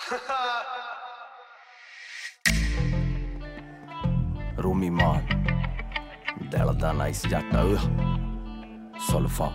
ਰੂਮੀ ਮਾਨ ਦਿਲ ਦਾ ਨਾਈਸ ਜੱਟ ਸੁਲਫਾ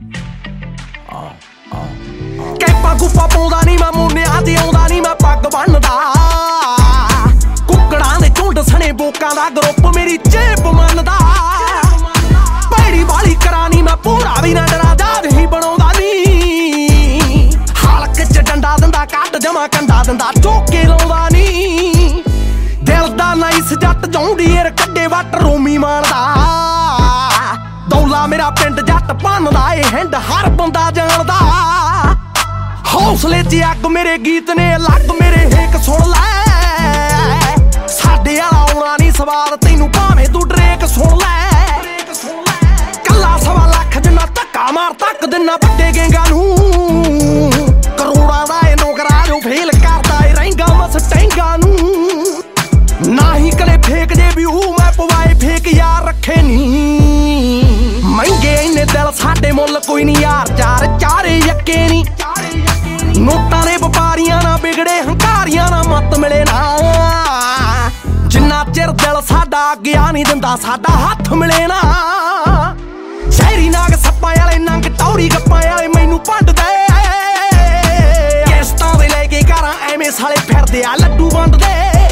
ਕੈਪਾਂ ਗੁੱਪਾਂ ਪਾਉਂਦਾ ਨੀ ਮੈਂ ਮੁੰਨਿਆਂ ਤੇ ਆਉਂਦਾ ਨੀ ਮੈਂ ਪੱਗ ਬੰਨਦਾ ਕੁੱਕੜਾਂ ਦੇ ਝੁੰਡ ਸਣੇ ਬੋਕਾਂ ਦਾ ਗਰੁੱਪ ਮੇਰੀ ਚੇਪ ਮੰਨਦਾ ਭੈੜੀ ਵਾਲੀ ਕਰਾਂ ਨੀ ਮੈਂ ਪੂਰਾ ਵੀ ਨਾ ਡਰਾ ਦਾਦ ਹੀ ਬਣਾਉਂਦਾ ਨੀ ਹਲਕ ਚ ਡੰਡਾ ਦਿੰਦਾ ਕੱਢ ਜਮਾ ਕੰਡਾ ਦਿੰਦਾ ਚੋਕੇ ਲਾਉਂਦਾ ਨੀ ਦਿਲ ਦਾ ਨਾਈਸ ਜੱਟ ਜਾਉਂਦੀ ਏਰ ਕੱਡੇ ਵੱਟ ਰੂਮੀ ਮਾਨਦਾ ਦੌਲਾ ਮੇਰਾ ਪਿੰਡ ਜੱਟ ਭੰਨਦਾ ਏ ਹਿੰਡ ਹਰ ਬੰਦਾ ਜਾਣਦਾ ਹੌਸਲੇ 'ਚ ਅੱਗ ਮੇਰੇ ਗੀਤ ਨੇ ਲੱਗ ਮੇਰੇ ਹੇਕ ਸੁਣ ਲੈ ਸਾਡੇ ਵਾਲਾ ਆਉਣਾ ਨੀ ਸਵਾਦ ਤੈਨੂੰ ਭਾਵੇਂ ਤੂੰ ਡਰੇਕ ਸੁਣ ਲੈ ਕੱਲਾ ਸਵਾ ਲੱਖ ਜਿੰਨਾ ਧੱਕਾ ਮਾਰ ਤੱਕ ਦਿਨਾ ਵੱਡੇ ਗੇਂਗਾਂ ਨੂੰ ਕਰੋੜਾਂ ਦਾ ਇਹ ਨੌਕਰਾ ਜੋ ਫੇਲ ਕਰਦਾ ਏ ਰਹਿੰਗਾ ਮਸਟੈਂਗਾਂ ਨੂੰ ਨਾ ਹੀ ਕਲੇ ਫੇਕ ਜੇ ਵੀ ਮੈਂ ਪਵਾਏ ਫੇਕ ਯਾਰ ਰੱਖੇ ਨੀ ਮਹਿੰਗੇ ਇੰਨੇ ਦਿਲ ਸਾਡੇ ਮੁੱਲ ਕੋਈ ਨੀ ਯਾਰ ਚਾਰ ਚਾਰੇ ਯੱਕੇ ਨੀ ਨੋਟਾਂ ਦੇ ਵਪਾਰੀਆਂ ਨਾ ਵਿਗੜੇ ਹੰਕਾਰੀਆਂ ਨਾ ਮੱਤ ਮਿਲੇ ਨਾ ਜਿੰਨਾ ਚਿਰ ਦਿਲ ਸਾਡਾ ਗਿਆ ਨੀ ਦਿੰਦਾ ਸਾਡਾ ਹੱਥ ਮਿਲੇ ਨਾ ਸ਼ਹਿਰੀ ਨਾਗ ਸੱਪਾਂ ਵਾਲੇ ਨੰਗ ਟੌਰੀ ਗੱਪਾਂ ਵਾਲੇ ਮੈਨੂੰ ਭੰਡਦੇ ਕਿਸ਼ਤਾਂ ਦੇ ਲੈ ਕੇ ਘਰਾਂ ਐਵੇਂ ਸਾਲੇ ਫਿਰਦੇ ਆ ਲੱਡੂ ਵੰਡਦੇ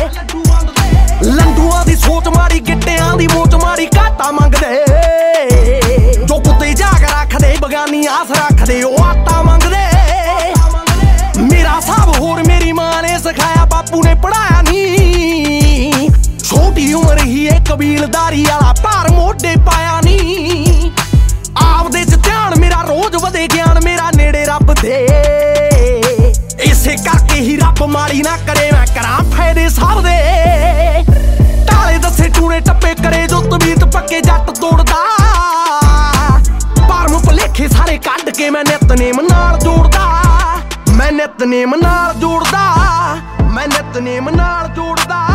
ਲੰਡੂਆਂ ਦੀ ਸੋਚ ਮਾਰੀ ਗਿੱਟਿਆਂ ਦੀ ਮੋਚ ਮਾਰੀ ਘਾਟਾ ਮੰਗਦੇ ਜੋ ਕੁੱਤੇ ਜਾਗ ਰੱਖਦੇ ਬਗਾਨੀ ਆਸ ਰੱਖਦੇ ਉਹ ਆਟਾ ਮੰਗਦੇ ਮੇਰਾ ਸਾਬ ਹੋਰ ਮੇਰੀ ਮਾਂ ਨੇ ਸਿਖਾਇਆ ਬਾਪੂ ਨੇ ਪੜਾਇਆ ਨੀ ਛੋਟੀ ਉਮਰ ਹੀ ਇਹ ਕਬੀਲਦਾਰੀ ਵਾਲਾ ਭਾਰ ਮੋਢੇ ਪਾਇਆ ਨੀ ਆਪਦੇ ਚ ਧਿਆਨ ਮੇਰਾ ਰੋਜ਼ ਵਧੇ ਗਿਆਨ ਮੇਰਾ ਨੇੜੇ ਰੱਬ ਦੇ ਇਸੇ ਕਰਕੇ ਹੀ ਰੱਬ ਮਾੜੀ ਨਾ ਕਰੇ ਮੈਂ ਕਰਾਂ ਫਾਇਦੇ ਸਭ ਦੇ ਢਾਲੇ ਦੱਸੇ ਟੂਣੇ ਟੱਪੇ ਕਰੇ ਜੋ ਤਬੀਤ ਪੱਕੇ ਜੱਟ ਤੋੜਦਾ ਭਰਮ ਭੁਲੇਖੇ ਸਾਰੇ ਕੱਢ ਕੇ ਮੈਂ ਨਿਤਨੇਮ ਨਾਲ ਜੋੜਦਾ ਮੈਂ ਨਿਤਨੇਮ ਨਾਲ ਜੋੜਦਾ